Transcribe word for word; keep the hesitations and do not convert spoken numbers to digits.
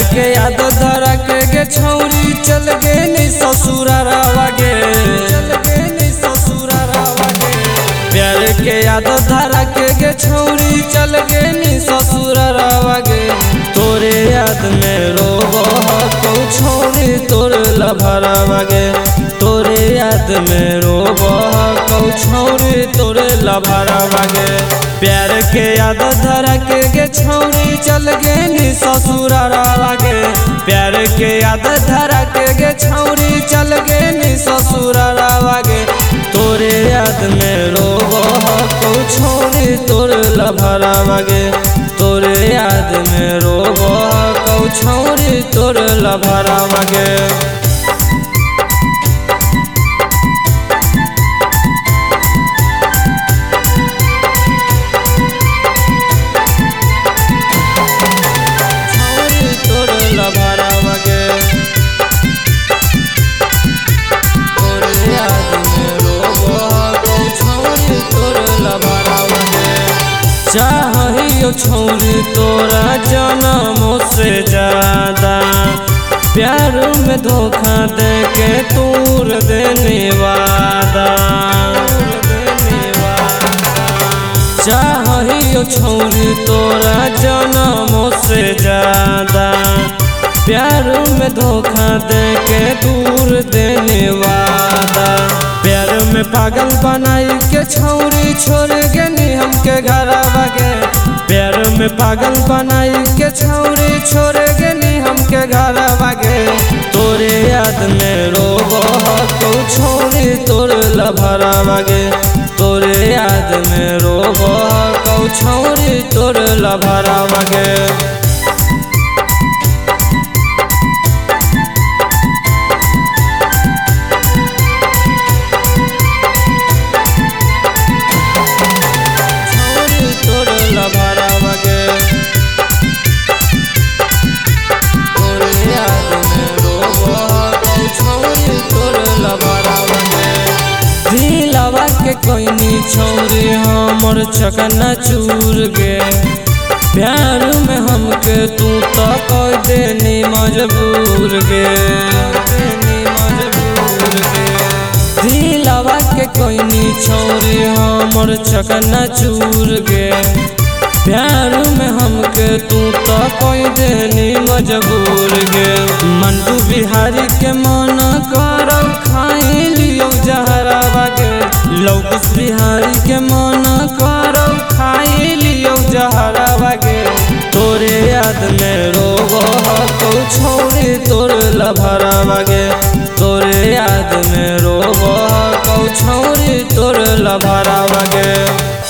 के याद धरा के गे छौरी चल गे नी ससुरारावा गे चल गे नी ससुरारावा गे प्यार के याद धरा के गे छौरी चल गे नी ससुरारावा गे तोरे याद में रोबो हकौ छौरी तोर लभरावा गे तोरे याद में रोबो हकौ छौरी तोर लभरावा गे प्यार के याद धरा के गे छौरी चल गे नी ससुरारावा गे प्यार के याद धरा के गे छौरी चल गे नी ससुरारावा गे तोरे याद में रोबो हकौ छौरी तोर लभरावा गे तोरे याद में रोबो हकौ छौरी तोर लभरावा गे चाहियो छौरी तोरा जनमों से ज्यादा प्यार में धोखा दे के तूर देने वादा चाहियो छौरी तोरा जनमों से ज्यादा प्यार में धोखा दे के दूर देने वादा प्यार में पागल बनाई के छौरी छोड़ गेनी हमके घरवा गे प्यार में पागल बनाई के छौरी छोड़ गेनी हमके घरवा गे तोरे याद में रोबो हकौ छौरी तोर लभरावा गे तोरे याद में रोबो हकौ छौरी तोर लभरावा गे के कोइनी छौरी हमर चकना चूर गे प्यार में हमके तू तो कह देनी मजबूर गे मजबूर गे दिलवा के कोइनी छौरी हमर चकना चूर गे प्यार में हमके तू तो कह देनी मजबूर गे मंटू बिहारी के मन करो खाई लियो जहरावा गे लौकुश बिहारी के मन करो खाई लियो जहरावा गे तोरे याद में रोबो हकौ छौरी तोर लभरावा गे तोरे याद में रोबो हकौ छौरी तोर लभरावा गे।